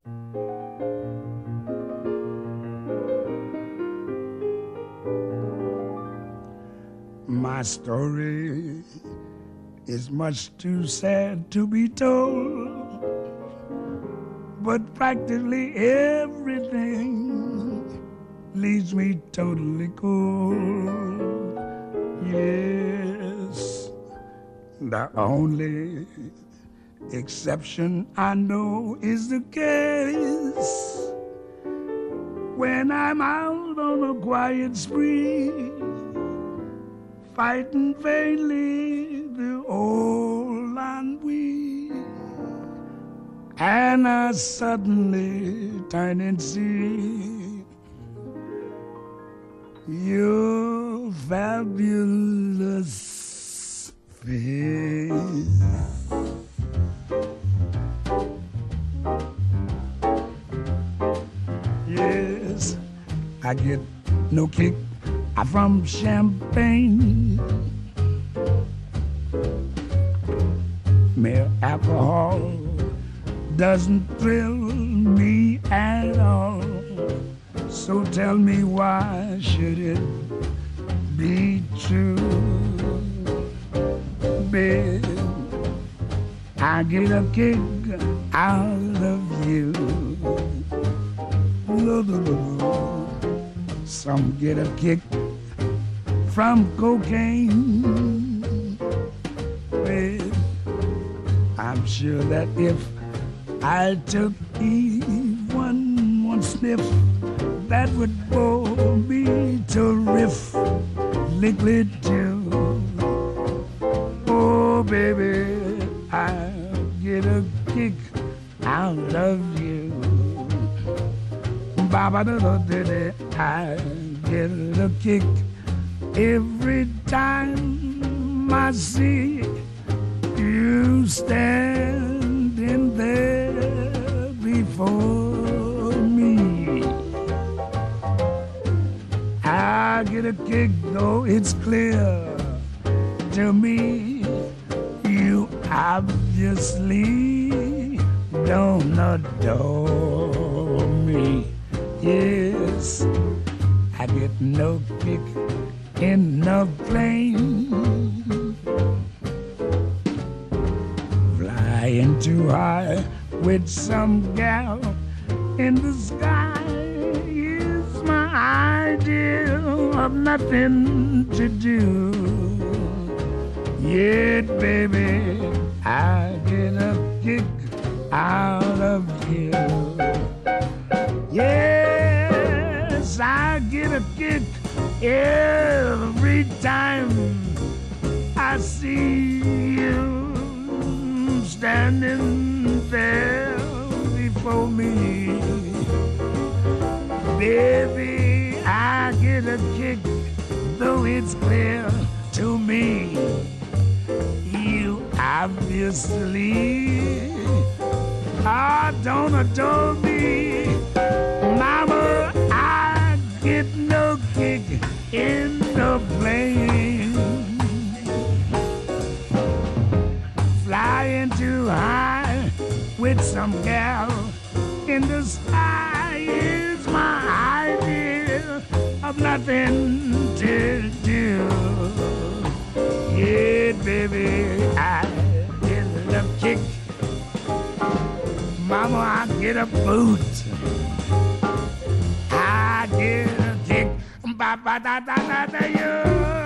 My story is much too sad to be told, but practically everything leaves me totally cold. Yes, the only exception I know is the case when I'm out on a quiet spree, fighting vainly the old ennui, and I suddenly turn and see your fabulous face. Yes, I get no kick from champagne. Mere alcohol doesn't thrill me at all. So tell me, why should it be true? Babe, I get a kick out of you. Some get a kick from cocaine. Babe, I'm sure that if I took even one sniff, that would bore me terrifically too. Oh, baby, I'll get a kick out of you. Ba-ba-da-da-da-da, I get a kick every time I see you standing there before me. I get a kick, though it's clear to me you obviously don't adore me. Yes, I get no kick in the plane, flying too high with some gal in the sky is my idea of nothing to do. Yet, baby, I get a kick out of you. Yes, I get a kick every time I see you standing there before me. Baby, I get a kick, though it's clear to me you obviously don't adore me. Mama, I get no kick in the plane, flying too high with some gal in the sky is my idea of nothing to do. Yeah, baby, I get a kick. Mama, I get a boot. I get a kick. Ba ba da da da da.